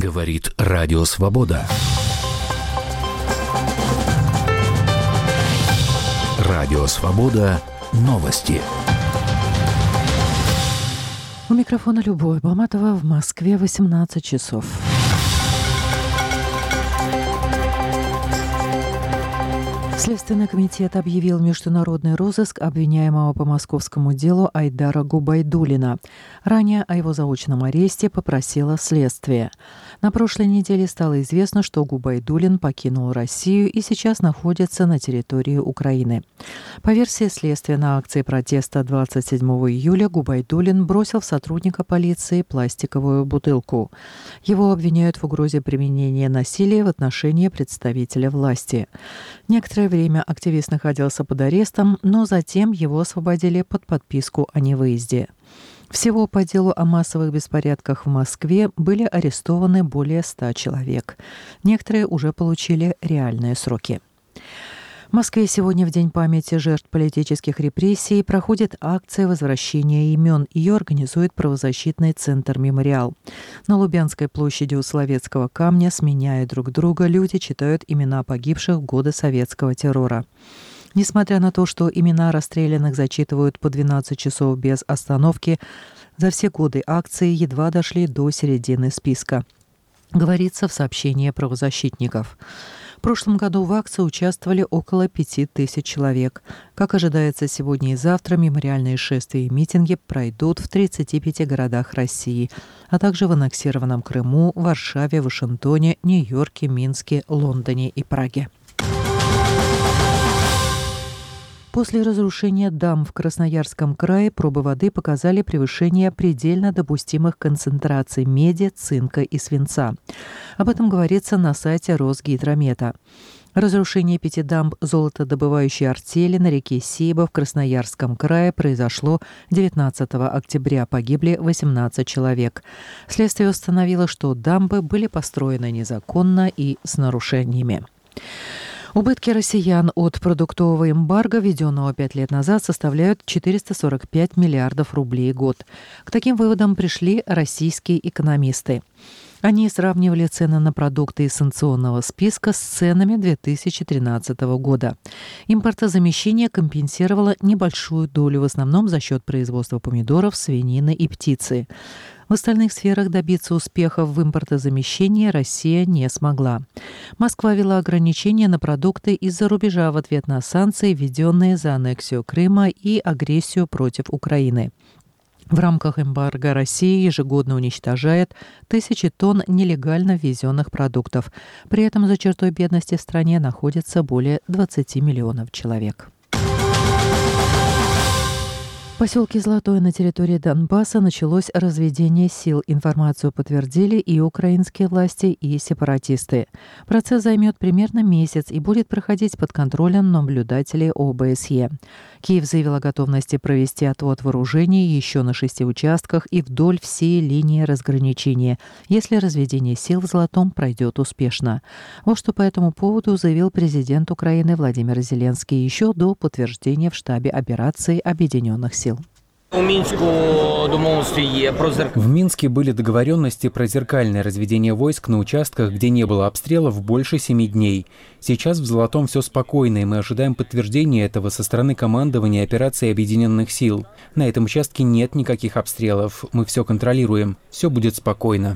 Говорит Радио Свобода. Радио Свобода. Новости. У микрофона Любовь Баматова. В Москве 18 часов. Следственный комитет объявил международный розыск обвиняемого по московскому делу Айдара Губайдуллина. Ранее о его заочном аресте попросило следствие. На прошлой неделе стало известно, что Губайдуллин покинул Россию и сейчас находится на территории Украины. По версии следствия, на акции протеста 27 июля Губайдуллин бросил в сотрудника полиции пластиковую бутылку. Его обвиняют в угрозе применения насилия в отношении представителя власти. Некоторое время активист находился под арестом, но затем его освободили под подписку о невыезде. Всего по делу о массовых беспорядках в Москве были арестованы более 100 человек. Некоторые уже получили реальные сроки. В Москве сегодня, в День памяти жертв политических репрессий, проходит акция возвращения имен. Ее организует правозащитный центр «Мемориал». На Лубянской площади у Соловецкого камня, сменяя друг друга, люди читают имена погибших в годы советского террора. Несмотря на то, что имена расстрелянных зачитывают по 12 часов без остановки, за все годы акции едва дошли до середины списка, говорится в сообщении правозащитников. В прошлом году в акции участвовали около 5000 человек. Как ожидается, сегодня и завтра мемориальные шествия и митинги пройдут в 35 городах России, а также в аннексированном Крыму, Варшаве, Вашингтоне, Нью-Йорке, Минске, Лондоне и Праге. После разрушения дам в Красноярском крае пробы воды показали превышение предельно допустимых концентраций меди, цинка и свинца. Об этом говорится на сайте Росгидромета. Разрушение 5 дамб золотодобывающей артели на реке Сейба в Красноярском крае произошло 19 октября. Погибли 18 человек. Следствие установило, что дамбы были построены незаконно и с нарушениями. Убытки россиян от продуктового эмбарго, введенного 5 лет назад, составляют 445 миллиардов рублей в год. К таким выводам пришли российские экономисты. Они сравнивали цены на продукты из санкционного списка с ценами 2013 года. Импортозамещение компенсировало небольшую долю, в основном за счет производства помидоров, свинины и птицы. В остальных сферах добиться успехов в импортозамещении Россия не смогла. Москва ввела ограничения на продукты из-за рубежа в ответ на санкции, введенные за аннексию Крыма и агрессию против Украины. В рамках эмбарго Россия ежегодно уничтожает тысячи тонн нелегально ввезенных продуктов. При этом за чертой бедности в стране находится более 20 миллионов человек. В поселке Золотое на территории Донбасса началось разведение сил. Информацию подтвердили и украинские власти, и сепаратисты. Процесс займет примерно месяц и будет проходить под контролем наблюдателей ОБСЕ. Киев заявил о готовности провести отвод вооружений еще на 6 участках и вдоль всей линии разграничения, если разведение сил в Золотом пройдет успешно. Вот что по этому поводу заявил президент Украины Владимир Зеленский еще до подтверждения в штабе операции Объединенных сил. В Минске были договоренности про зеркальное разведение войск на участках, где не было обстрелов больше 7 дней. Сейчас в Золотом все спокойно, и мы ожидаем подтверждения этого со стороны командования операции Объединенных сил. На этом участке нет никаких обстрелов. Мы все контролируем. Все будет спокойно.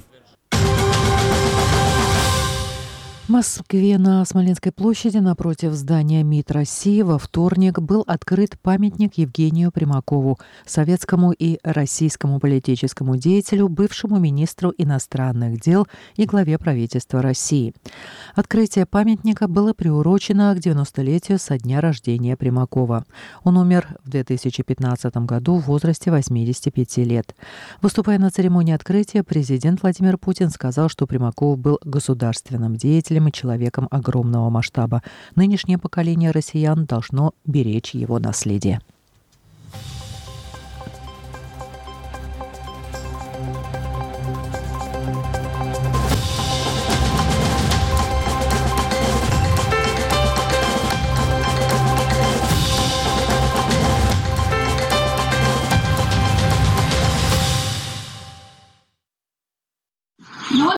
В Москве на Смоленской площади напротив здания МИД России во вторник был открыт памятник Евгению Примакову, советскому и российскому политическому деятелю, бывшему министру иностранных дел и главе правительства России. Открытие памятника было приурочено к 90-летию со дня рождения Примакова. Он умер в 2015 году в возрасте 85 лет. Выступая на церемонии открытия, президент Владимир Путин сказал, что Примаков был государственным деятелем и человеком огромного масштаба. Нынешнее поколение россиян должно беречь его наследие.